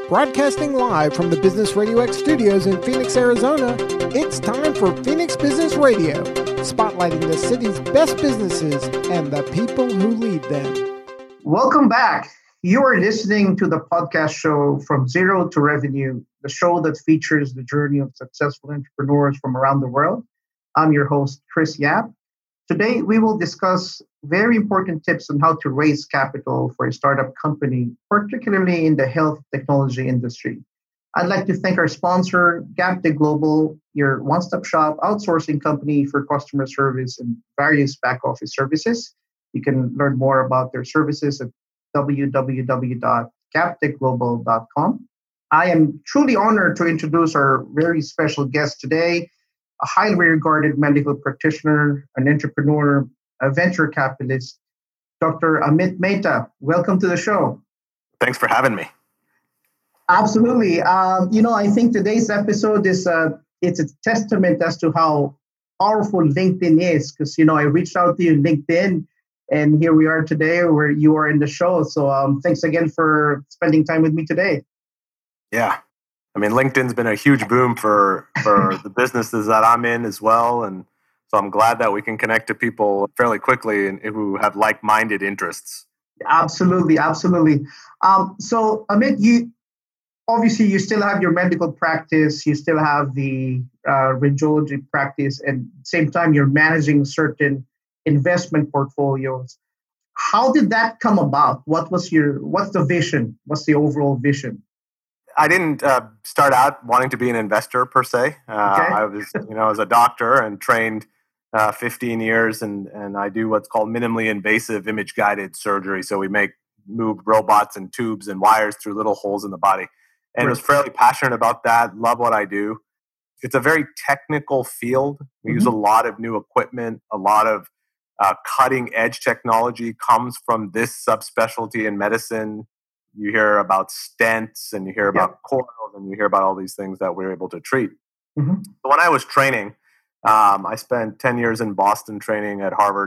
Broadcasting live from the Business Radio X studios in Phoenix, Arizona, it's time for Phoenix Business Radio, spotlighting the city's best businesses and the people who lead them. Welcome back. You are listening to the podcast show From Zero to Revenue, the show that features the journey of successful entrepreneurs from around the world. I'm your host, Chris Yap. Today, we will discuss very important tips on how to raise capital for a startup company, particularly in the health technology industry. I'd like to thank our sponsor, Gaptech Global, your one-stop shop outsourcing company for customer service and various back office services. You can learn more about their services at www.gaptechglobal.com. I am truly honored to introduce our very special guest today, a highly regarded medical practitioner, an entrepreneur, a venture capitalist, Dr. Amit Mehta. Welcome to the show. Thanks for having me. Absolutely. I think today's episode is it's a testament as to how powerful LinkedIn is, because I reached out to you in LinkedIn, and here we are today where you are in the show. So thanks again for spending time with me today. Yeah. I mean, LinkedIn's been a huge boom for the businesses that I'm in as well. And so I'm glad that we can connect to people fairly quickly and who have like-minded interests. Absolutely. So Amit, you still have your medical practice, you still have the radiology practice, and at the same time you're managing certain investment portfolios. How did that come about? What's the vision? What's the overall vision? I didn't start out wanting to be an investor per se. I was a doctor and trained 15 years, and I do what's called minimally invasive image guided surgery. So we move robots and tubes and wires through little holes in the body. And I was fairly passionate about that, love what I do. It's a very technical field. We use a lot of new equipment, a lot of cutting edge technology comes from this subspecialty in medicine. You hear about stents and you hear about coils and you hear about all these things that we're able to treat. So when I was training, I spent 10 years in Boston training at Harvard.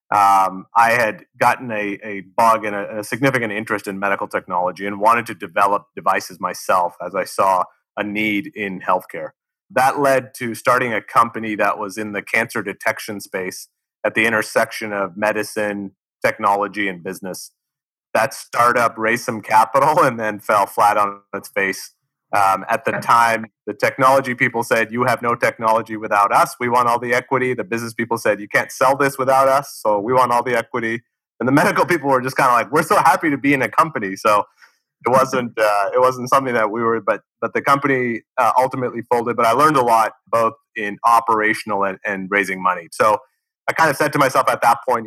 I had gotten a bug and a significant interest in medical technology and wanted to develop devices myself as I saw a need in healthcare. That led to starting a company that was in the cancer detection space at the intersection of medicine, technology, and business. That startup raised some capital and then fell flat on its face. At the time, the technology people said, you have no technology without us. We want all the equity. The business people said, you can't sell this without us. So we want all the equity. And the medical people were just kind of like, we're so happy to be in a company. So it wasn't something that we were, but the company ultimately folded. But I learned a lot, both in operational and raising money. So I kind of said to myself at that point,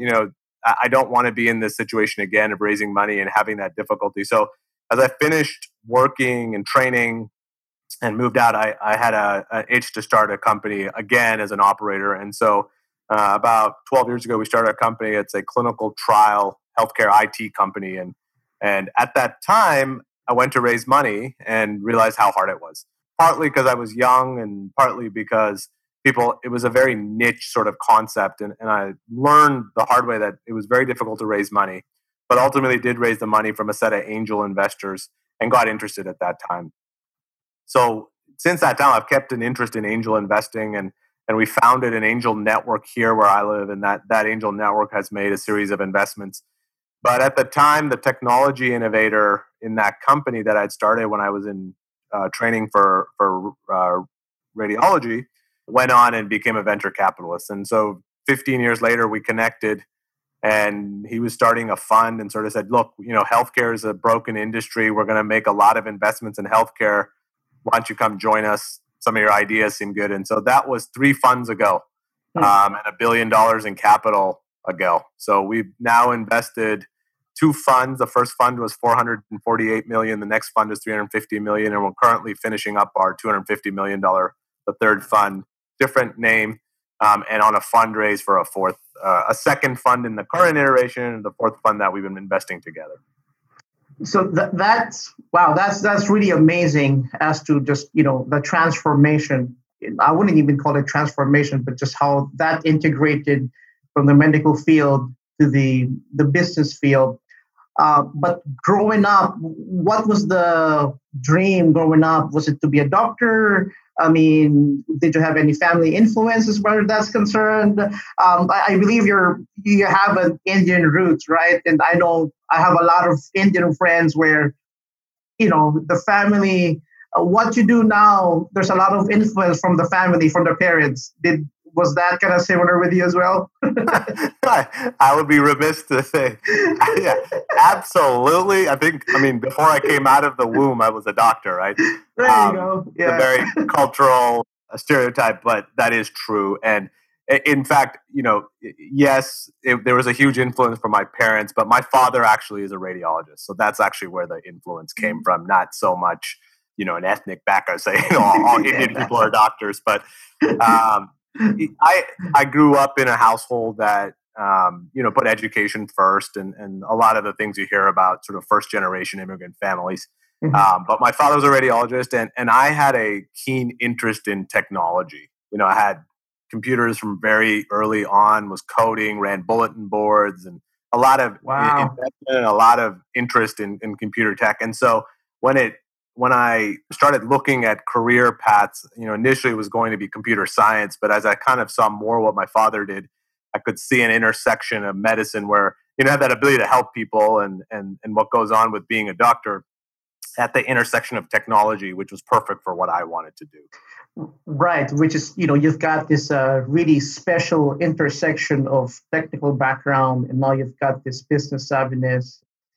I don't want to be in this situation again of raising money and having that difficulty. So as I finished working and training and moved out, I had an itch to start a company again as an operator. And so about 12 years ago, we started a company. It's a clinical trial healthcare IT company. And at that time, I went to raise money and realized how hard it was. Partly because I was young and partly because it was a very niche sort of concept. And I learned the hard way that it was very difficult to raise money, but ultimately did raise the money from a set of angel investors and got interested at that time. So since that time, I've kept an interest in angel investing, and we founded an angel network here where I live, and that angel network has made a series of investments. But at the time, the technology innovator in that company that I'd started when I was in training for radiology went on and became a venture capitalist. And so 15 years later, we connected, and he was starting a fund and sort of said, look, healthcare is a broken industry. We're going to make a lot of investments in healthcare. Why don't you come join us? Some of your ideas seem good. And so that was 3 funds ago, and $1 billion in capital ago. So we've now invested 2 funds. The first fund was $448 million. The next fund is $350 million. And we're currently finishing up our $250 million, the third fund, different name, and on a fundraise for a second fund in the current iteration, and the fourth fund that we've been investing together. So that's really amazing as to just, the transformation. I wouldn't even call it transformation, but just how that integrated from the medical field to the business field. But growing up, what was the dream growing up? Was it to be a doctor? I mean, did you have any family influence as far as that's concerned? I believe you have an Indian roots, right? And I know I have a lot of Indian friends where, the family, what you do now, there's a lot of influence from the family, from the parents. Was that kind of similar with you as well? I would be remiss to say, yeah, absolutely. Before I came out of the womb, I was a doctor, right? There you go. Yeah. It's a very cultural stereotype, but that is true. And in fact, yes, there was a huge influence from my parents, but my father actually is a radiologist. So that's actually where the influence came from, not so much, an ethnic background, say, all Indian people are doctors, but I grew up in a household that put education first, and a lot of the things you hear about sort of first generation immigrant families. Mm-hmm. But my father was a radiologist, and I had a keen interest in technology. I had computers from very early on, was coding, ran bulletin boards, and a lot of investment and a lot of interest in computer tech. And so when I started looking at career paths, initially it was going to be computer science, but as I kind of saw more what my father did, I could see an intersection of medicine where have that ability to help people and what goes on with being a doctor at the intersection of technology, which was perfect for what I wanted to do. Right, which is, you've got this really special intersection of technical background, and now you've got this business savviness.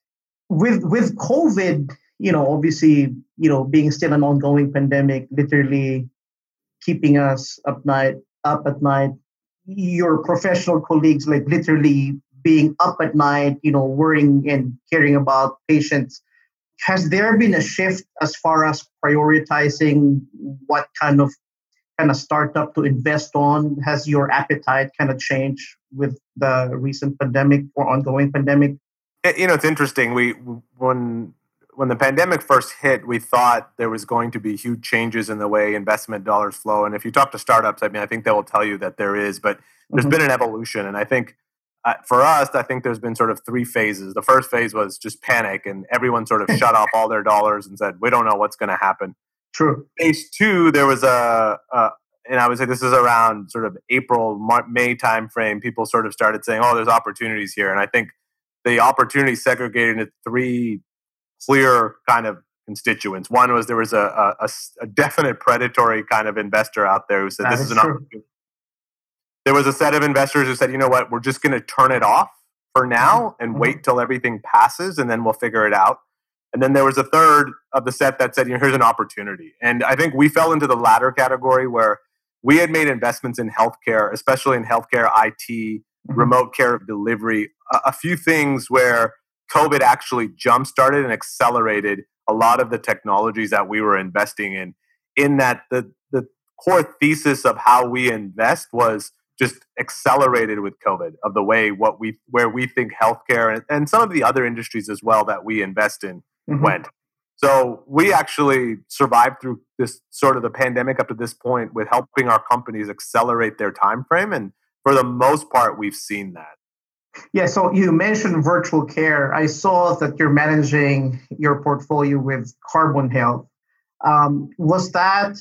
With COVID, obviously, being still an ongoing pandemic, literally keeping us up at night, your professional colleagues, like literally being up at night, worrying and caring about patients. Has there been a shift as far as prioritizing what kind of startup to invest on? Has your appetite kind of changed with the recent pandemic or ongoing pandemic? It's interesting. When the pandemic first hit, we thought there was going to be huge changes in the way investment dollars flow. And if you talk to startups, I think they will tell you that there is, but there's been an evolution. And I think for us, I think there's been sort of three phases. The first phase was just panic, and everyone sort of shut off all their dollars and said, we don't know what's going to happen. True. Phase two, there was and I would say this is around sort of April, May timeframe, people sort of started saying, oh, there's opportunities here. And I think the opportunity segregated into three clear kind of constituents. One was there was a definite predatory kind of investor out there who said, this is an opportunity. There was a set of investors who said, you know what, we're just going to turn it off for now and wait till everything passes, and then we'll figure it out. And then there was a third of the set that said, here's an opportunity. And I think we fell into the latter category, where we had made investments in healthcare, especially in healthcare IT, remote care delivery, a few things where COVID actually jump-started and accelerated a lot of the technologies that we were investing in that the core thesis of how we invest was just accelerated with COVID, of the way where we think healthcare and some of the other industries as well that we invest in went. So we actually survived through this sort of the pandemic up to this point with helping our companies accelerate their time frame. And for the most part, we've seen that. Yeah, so you mentioned virtual care. I saw that you're managing your portfolio with Carbon Health. Was that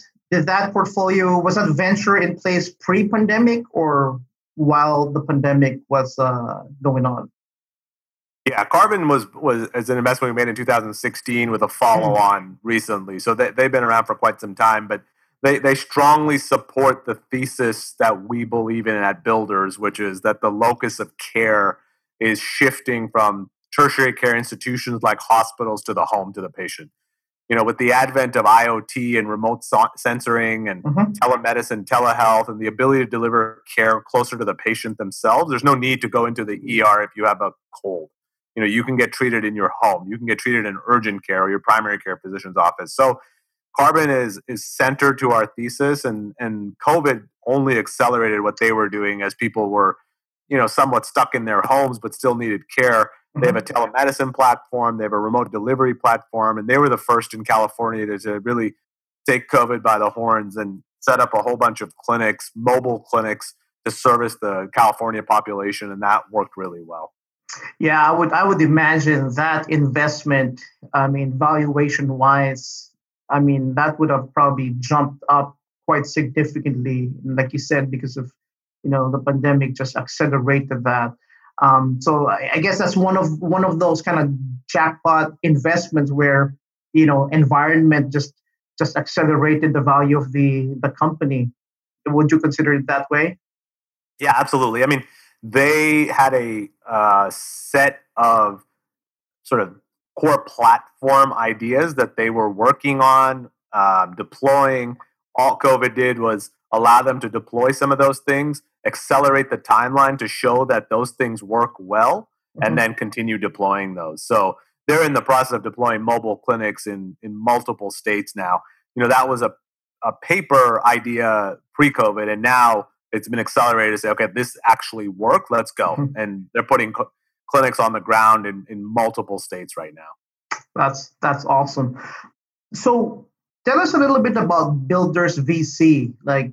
venture in place pre-pandemic or while the pandemic was going on? Yeah, Carbon was as an investment we made in 2016 with a follow-on recently. So they've been around for quite some time, but they strongly support the thesis that we believe in at Builders, which is that the locus of care is shifting from tertiary care institutions like hospitals to the home, to the patient. With the advent of IoT and remote sensoring and telemedicine, telehealth, and the ability to deliver care closer to the patient themselves, there's no need to go into the ER if you have a cold. You can get treated in your home. You can get treated in urgent care or your primary care physician's office. So Carbon is centered to our thesis, and COVID only accelerated what they were doing as people were, somewhat stuck in their homes but still needed care. They have a telemedicine platform. They have a remote delivery platform, and they were the first in California to really take COVID by the horns and set up a whole bunch of clinics, mobile clinics, to service the California population, and that worked really well. Yeah, I would imagine that investment, I mean, valuation wise, I mean, that would have probably jumped up quite significantly, like you said, because of, the pandemic just accelerated that. So I guess that's one of those kind of jackpot investments where, environment just accelerated the value of the company. Would you consider it that way? Yeah, absolutely. I mean, they had a set of sort of core platform ideas that they were working on deploying. All COVID did was allow them to deploy some of those things, accelerate the timeline to show that those things work well, and then continue deploying those. So they're in the process of deploying mobile clinics in multiple states now. That was a paper idea pre-COVID, and now it's been accelerated to say, okay, this actually worked. Let's go. And they're putting clinics on the ground in multiple states right now. That's awesome. So tell us a little bit about Builders VC. Like,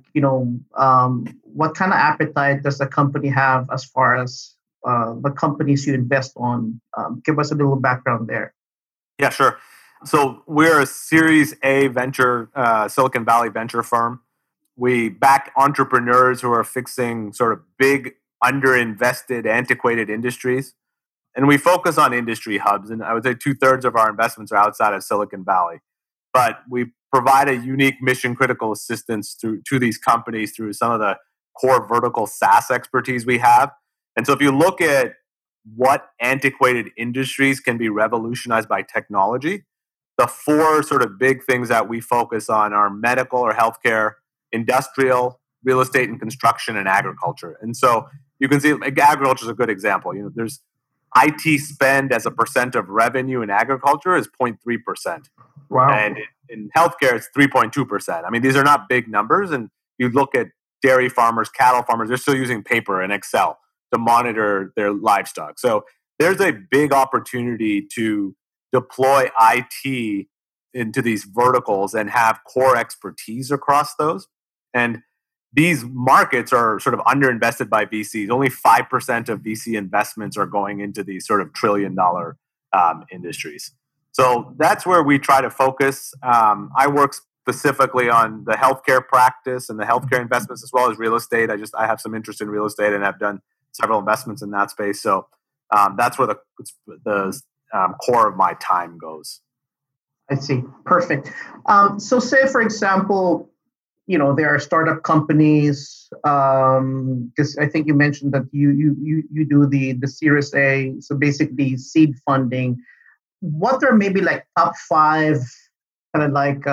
what kind of appetite does the company have as far as the companies you invest on? Give us a little background there. Yeah, sure. So we're a Series A venture, Silicon Valley venture firm. We back entrepreneurs who are fixing sort of big, underinvested, antiquated industries. And we focus on industry hubs. And I would say 2/3 of our investments are outside of Silicon Valley. But we provide a unique mission critical assistance to these companies through some of the core vertical SaaS expertise we have. And so if you look at what antiquated industries can be revolutionized by technology, the four sort of big things that we focus on are medical or healthcare, industrial, real estate and construction, and agriculture. And so you can see agriculture is a good example. There's IT spend as a percent of revenue in agriculture is 0.3%. Wow. And in healthcare, it's 3.2%. I mean, these are not big numbers. And you look at dairy farmers, cattle farmers, they're still using paper and Excel to monitor their livestock. So there's a big opportunity to deploy IT into these verticals and have core expertise across those. And these markets are sort of underinvested by VCs. Only 5% of VC investments are going into these sort of trillion-dollar industries. So that's where we try to focus. I work specifically on the healthcare practice and the healthcare investments as well as real estate. I have some interest in real estate and have done several investments in that space. So that's where the core of my time goes. I see. Perfect. So say, for example, there are startup companies, because I think you mentioned that you do the Series A, so basically seed funding. What are maybe like top 5 kind of like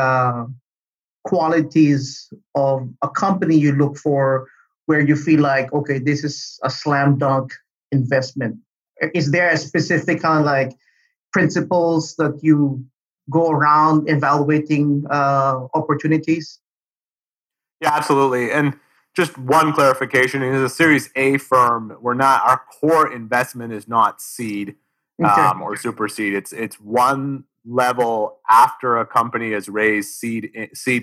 qualities of a company you look for where you feel like, okay, this is a slam dunk investment? Is there a specific kind of like principles that you go around evaluating opportunities? Yeah, absolutely. And just one clarification: as a Series A firm, our core investment is not seed or super seed. It's one level after a company has raised seed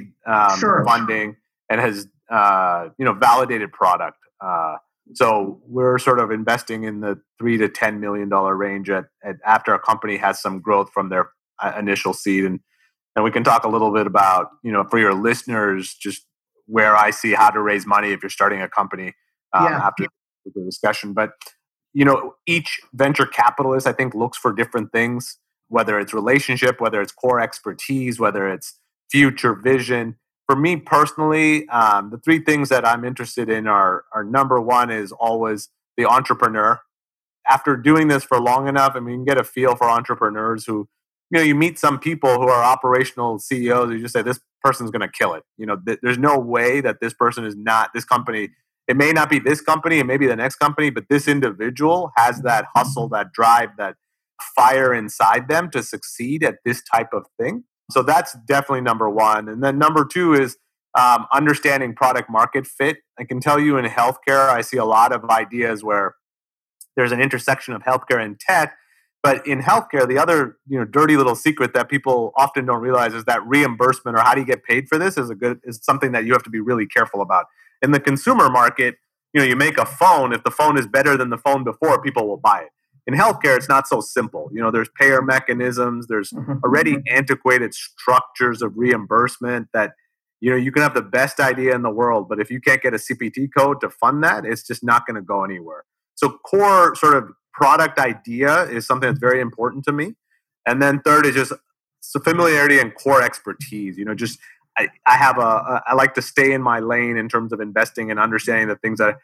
funding and has validated product. So we're sort of investing in the $3 to $10 million range after a company has some growth from their initial seed. And we can talk a little bit about, for your listeners, just where I see how to raise money if you're starting a company after the discussion. But, each venture capitalist, I think, looks for different things, whether it's relationship, whether it's core expertise, whether it's future vision. For me personally, the 3 things that I'm interested in are number one is always the entrepreneur. After doing this for long enough, I mean, you can get a feel for entrepreneurs who, you meet some people who are operational CEOs. You just say, this person's going to kill it. There's no way that this person is not this company. It may not be this company, it may be the next company, but this individual has that hustle, that drive, that fire inside them to succeed at this type of thing. So that's definitely number one. And then number 2 is understanding product market fit. I can tell you in healthcare, I see a lot of ideas where there's an intersection of healthcare and tech. But in healthcare, the other dirty little secret that people often don't realize is that reimbursement, or how do you get paid for this, is something that you have to be really careful about. In the consumer market, you make a phone. If the phone is better than the phone before, people will buy it. in healthcare, it's not so simple. There's payer mechanisms, there's already antiquated structures of reimbursement that, you can have the best idea in the world, but if you can't get a CPT code to fund that, it's just not going to go anywhere. So core sort of product idea is something that's very important to me. And then third is just familiarity and core expertise. I like to stay in my lane in terms of investing and understanding the things that,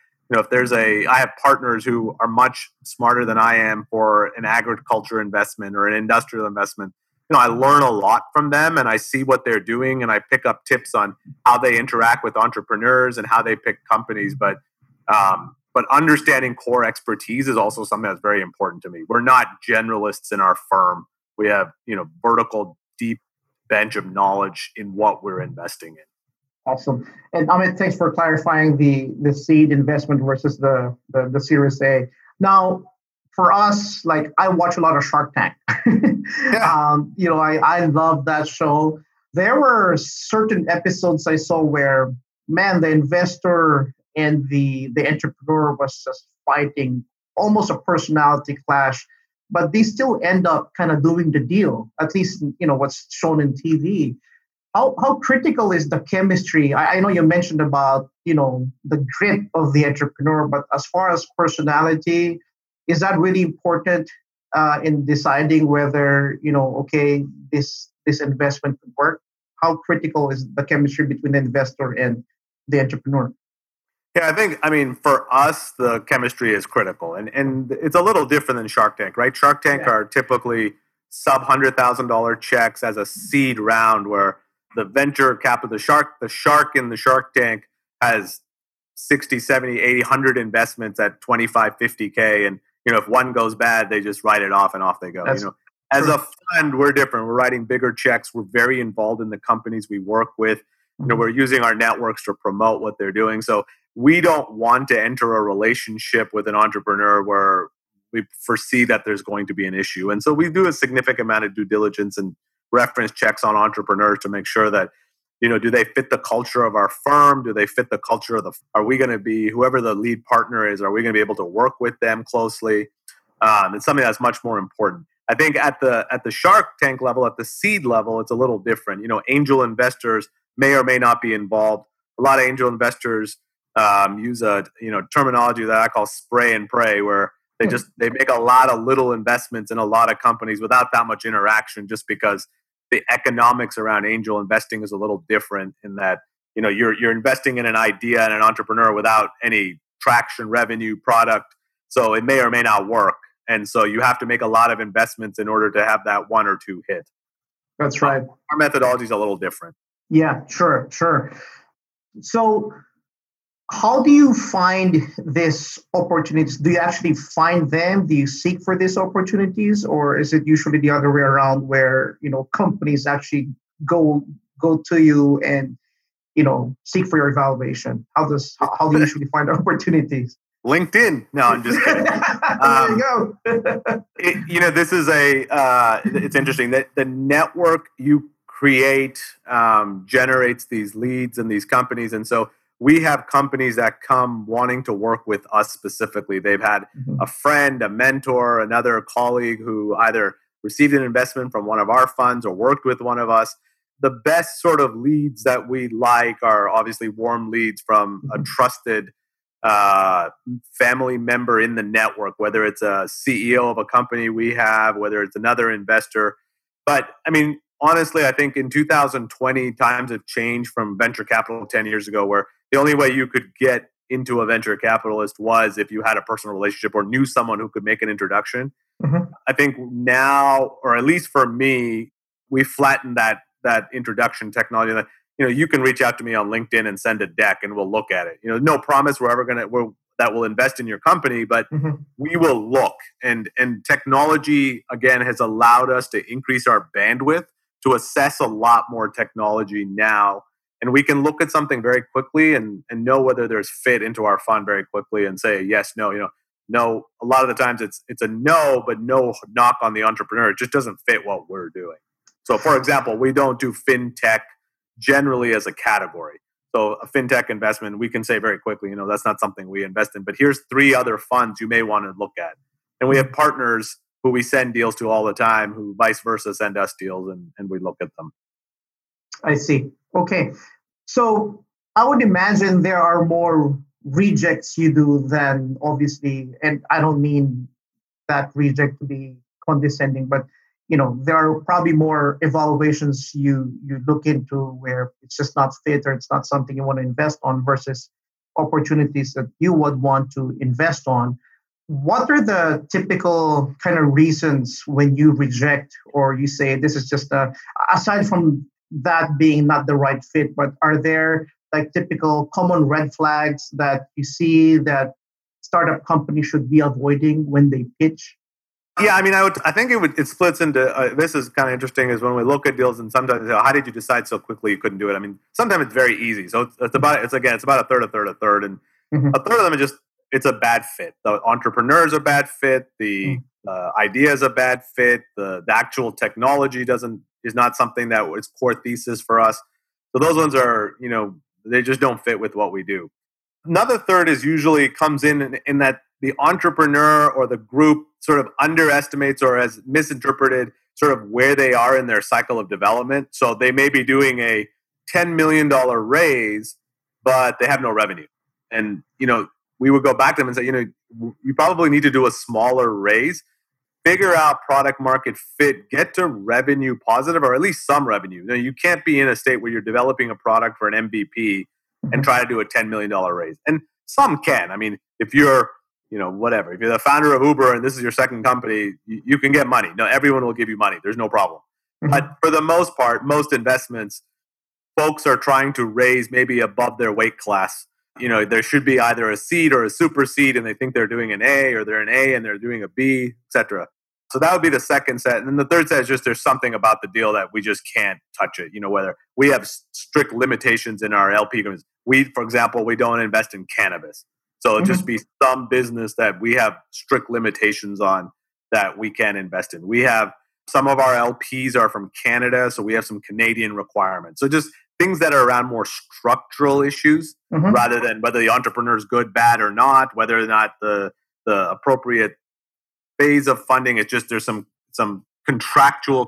I have partners who are much smarter than I am for an agriculture investment or an industrial investment. I learn a lot from them and I see what they're doing and I pick up tips on how they interact with entrepreneurs and how they pick companies. But understanding core expertise is also something that's very important to me. We're not generalists in our firm. We have, vertical, deep bench of knowledge in what we're investing in. Awesome. And Amit, thanks for clarifying the seed investment versus the Series A. Now, for us, like I watch a lot of Shark Tank. Yeah. I love that show. There were certain episodes I saw where, man, the investor and the entrepreneur was just fighting, almost a personality clash, but they still end up kind of doing the deal, at least, what's shown in TV. How critical is the chemistry? I know you mentioned about, the grit of the entrepreneur, but as far as personality, is that really important in deciding whether, this investment could work? How critical is the chemistry between the investor and the entrepreneur? Yeah, for us, the chemistry is critical. And it's a little different than Shark Tank, right? Shark Tank are typically sub $100,000 checks as a seed round where the venture capital, the shark in the Shark Tank has 60, 70, 80, 100 investments at 25, 50K. And, if one goes bad, they just write it off and off they go. As a fund, we're different. We're writing bigger checks. We're very involved in the companies we work with. We're using our networks to promote what they're doing. So we don't want to enter a relationship with an entrepreneur where we foresee that there's going to be an issue. And so we do a significant amount of due diligence and reference checks on entrepreneurs to make sure that, do they fit the culture of our firm? Do they fit the culture of are we going to be, whoever the lead partner is, are we going to be able to work with them closely? It's something that's much more important. I think at the Shark Tank level, at the seed level, it's a little different. Angel investors may or may not be involved. A lot of angel investors use a terminology that I call spray and pray, where they make a lot of little investments in a lot of companies without that much interaction, just because the economics around angel investing is a little different in that you're investing in an idea and an entrepreneur without any traction, revenue, product, so it may or may not work, and so you have to make a lot of investments in order to have that one or two hit. That's right. Our methodology is a little different. Yeah, sure. So how do you find these opportunities? Do you actually find them? Do you seek for these opportunities? Or is it usually the other way around where, companies actually go to you and, seek for your evaluation? How do you usually find opportunities? LinkedIn. No, I'm just kidding. There you go. This is it's interesting that the network you create generates these leads and these companies. And so we have companies that come wanting to work with us specifically. They've had a friend, a mentor, another colleague who either received an investment from one of our funds or worked with one of us. The best sort of leads that we like are obviously warm leads from a trusted family member in the network, whether it's a CEO of a company we have, whether it's another investor. But honestly, I think in 2020, times have changed from venture capital 10 years ago, where the only way you could get into a venture capitalist was if you had a personal relationship or knew someone who could make an introduction. I think now, or at least for me, we flattened that introduction technology. That you can reach out to me on LinkedIn and send a deck, and we'll look at it. No promise that will invest in your company, but we will look. And technology again has allowed us to increase our bandwidth to assess a lot more technology now. And we can look at something very quickly and know whether there's fit into our fund very quickly and say yes, no. No, a lot of the times it's a no, but no knock on the entrepreneur. It just doesn't fit what we're doing. So, for example, we don't do fintech generally as a category. So a fintech investment, we can say very quickly, that's not something we invest in. But here's 3 other funds you may want to look at. And we have partners who we send deals to all the time, who vice versa send us deals, and we look at them. I see. Okay. So I would imagine there are more rejects you do than obviously, and I don't mean that reject to be condescending, but there are probably more evaluations you look into where it's just not fit or it's not something you want to invest on versus opportunities that you would want to invest on. What are the typical kind of reasons when you reject or you say this is just aside from that being not the right fit, but are there like typical common red flags that you see that startup companies should be avoiding when they pitch? Yeah, I mean, I think it splits into, this is kind of interesting, is when we look at deals and sometimes, how did you decide so quickly you couldn't do it? I mean, sometimes it's very easy. So it's about a third. And a third of them is it's a bad fit. The entrepreneur is a bad fit. The idea is a bad fit. The actual technology is not something that is core thesis for us. So those ones are, they just don't fit with what we do. Another third is usually comes in that the entrepreneur or the group sort of underestimates or has misinterpreted sort of where they are in their cycle of development. So they may be doing a $10 million raise, but they have no revenue. And, we would go back to them and say, you probably need to do a smaller raise, figure out product market fit, get to revenue positive or at least some revenue. You can't be in a state where you're developing a product for an MVP and try to do a $10 million raise. And some can. I mean, if you're, whatever, if you're the founder of Uber and this is your second company, you can get money. No, everyone will give you money. There's no problem. But for the most part, most investments, folks are trying to raise maybe above their weight class. There should be either a seed or a super seed, and they think they're doing an A, or they're an A and they're doing a B, etc. So that would be the second set. And then the third set is just there's something about the deal that we just can't touch it. Whether we have strict limitations in our LP agreements. For example, we don't invest in cannabis. So it'll just be some business that we have strict limitations on that we can't invest in. We have some of our LPs are from Canada, so we have some Canadian requirements. So just things that are around more structural issues rather than whether the entrepreneur is good, bad, or not, whether or not the appropriate phase of funding. It's just there's some contractual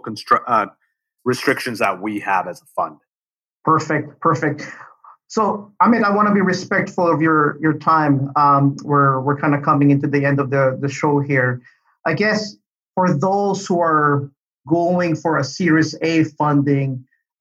restrictions that we have as a fund. Perfect. So, Amit, I want to be respectful of your time. We're kind of coming into the end of the show here. I guess for those who are going for a Series A funding,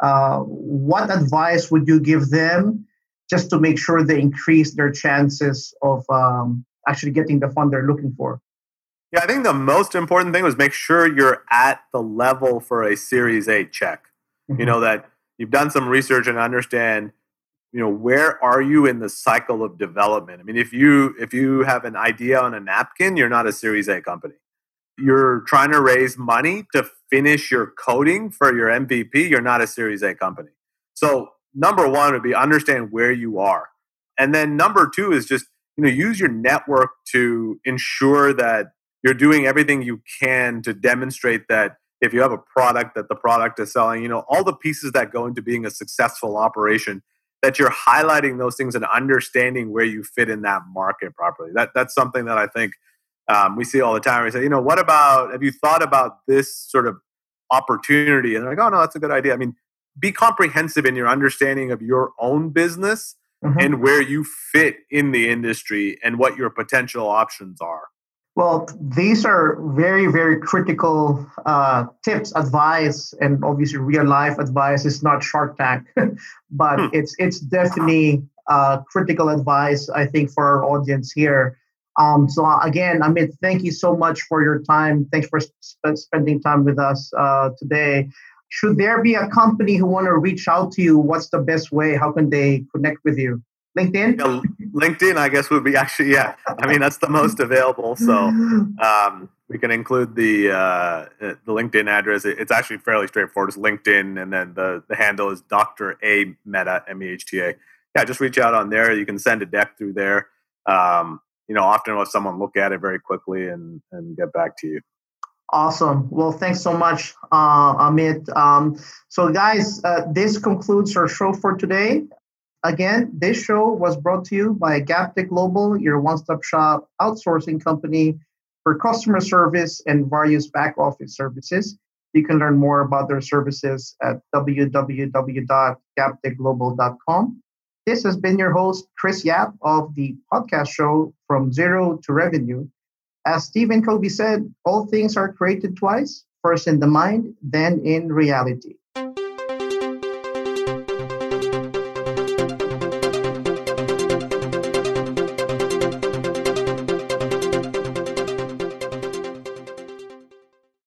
what advice would you give them just to make sure they increase their chances of actually getting the fund they're looking for? Yeah, I think the most important thing was make sure you're at the level for a Series A check. That you've done some research and understand, where are you in the cycle of development? I mean, if you have an idea on a napkin, you're not a Series A company. You're trying to raise money to finish your coding for your MVP, you're not a Series A company. So number one would be understand where you are. And then number two is just, use your network to ensure that you're doing everything you can to demonstrate that if you have a product, that the product is selling, all the pieces that go into being a successful operation, that you're highlighting those things and understanding where you fit in that market properly. That's something that I think we see all the time. We say, have you thought about this sort of opportunity? And they're like, oh, no, that's a good idea. I mean, be comprehensive in your understanding of your own business and where you fit in the industry and what your potential options are. Well, these are very, very critical tips, advice, and obviously real life advice. It's not Shark Tank, but it's definitely critical advice, I think, for our audience here. So again, Amit, thank you so much for your time. Thanks for spending time with us today. Should there be a company who want to reach out to you, what's the best way? How can they connect with you? LinkedIn? Yeah, LinkedIn, I guess, would be actually, yeah. I mean, that's the most available. So we can include the LinkedIn address. It's actually fairly straightforward. It's LinkedIn, and then the handle is Dr. A. Mehta, M-E-H-T-A. Yeah, just reach out on there. You can send a deck through there. Often we'll have someone look at it very quickly and get back to you. Awesome. Well, thanks so much, Amit. So guys, this concludes our show for today. Again, this show was brought to you by Gaptech Global, your one-stop shop outsourcing company. for customer service and various back office services. You can learn more about their services at www.gaptechglobal.com. This has been your host, Chris Yap, of the podcast show From Zero to Revenue. As Stephen Covey said, all things are created twice, first in the mind, then in reality.